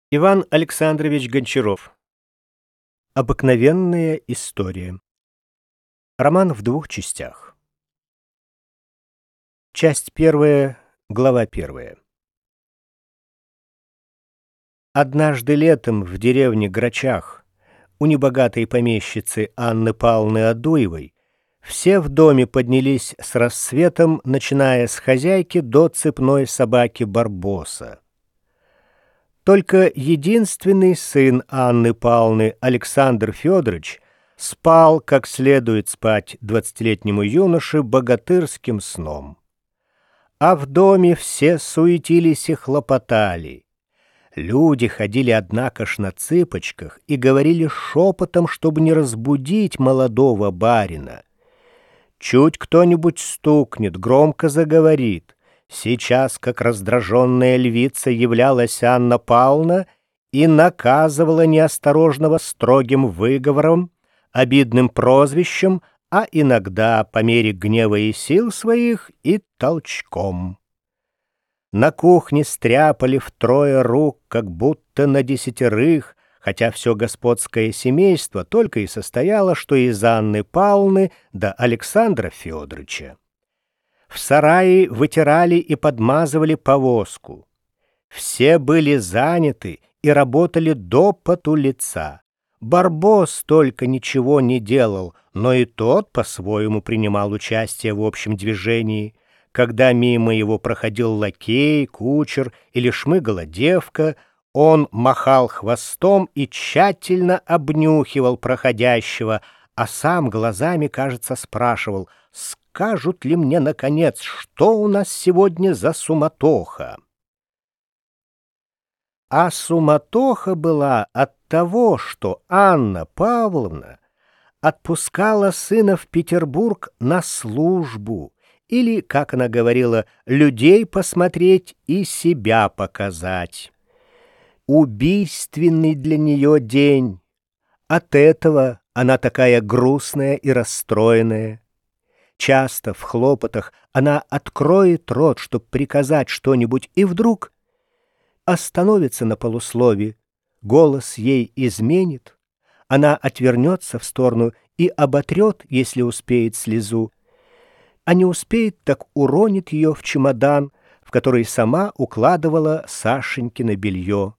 Иван Александрович Гончаров. Обыкновенная история. Роман в двух частях. Часть первая, глава первая. Однажды летом в деревне Грачах у небогатой помещицы Анны Павловны Адуевой все в доме поднялись с рассветом, начиная с хозяйки до цепной собаки Барбоса. Только единственный сын Анны Павловны, Александр Федорович, спал, как следует спать 20-летнему юноше, богатырским сном. А в доме все суетились и хлопотали. Люди ходили, однако ж, на цыпочках и говорили шепотом, чтобы не разбудить молодого барина. Чуть кто-нибудь стукнет, громко заговорит. Сейчас, как раздраженная львица, являлась Анна Павловна и наказывала неосторожного строгим выговором, обидным прозвищем, а иногда, по мере гнева и сил своих, и толчком. На кухне стряпали втрое рук, как будто на 10, хотя все господское семейство только и состояло, что из Анны Павловны до Александра Федоровича. В сарае вытирали и подмазывали повозку. Все были заняты и работали до поту лица. Барбос только ничего не делал, но и тот по-своему принимал участие в общем движении. Когда мимо его проходил лакей, кучер или шмыгала девка, он махал хвостом и тщательно обнюхивал проходящего, а сам глазами, кажется, спрашивал: «Скажут ли мне, наконец, что у нас сегодня за суматоха?» А суматоха была от того, что Анна Павловна отпускала сына в Петербург на службу, или, как она говорила, людей посмотреть и себя показать. Убийственный для нее день. От этого она такая грустная и расстроенная. Часто в хлопотах она откроет рот, чтобы приказать что-нибудь, и вдруг остановится на полуслове, голос ей изменит, она отвернется в сторону и оботрет, если успеет, слезу, а не успеет, так уронит ее в чемодан, в который сама укладывала Сашенькино белье.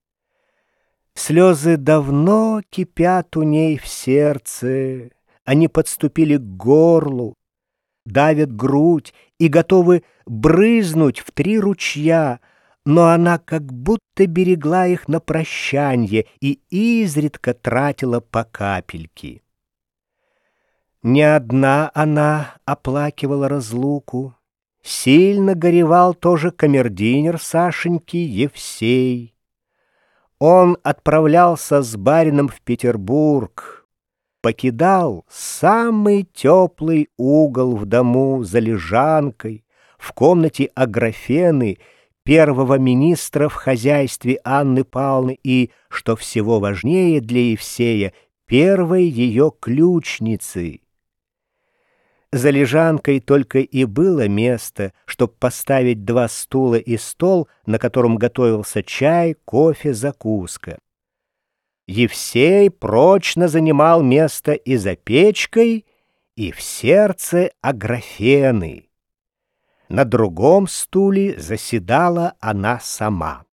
Слезы давно кипят у ней в сердце, они подступили к горлу, давят грудь и готовы брызнуть в 3 ручья, но она как будто берегла их на прощанье и изредка тратила по капельке. Не одна она оплакивала разлуку. Сильно горевал тоже камердинер Сашеньки Евсей. Он отправлялся с барином в Петербург, покидал самый теплый угол в дому за лежанкой, в комнате Аграфены, первого министра в хозяйстве Анны Павловны и, что всего важнее для Евсея, первой ее ключницы. За лежанкой только и было место, чтоб поставить 2 стула и стол, на котором готовился чай, кофе, закуска. Евсей прочно занимал место и за печкой, и в сердце Аграфены. На другом стуле заседала она сама.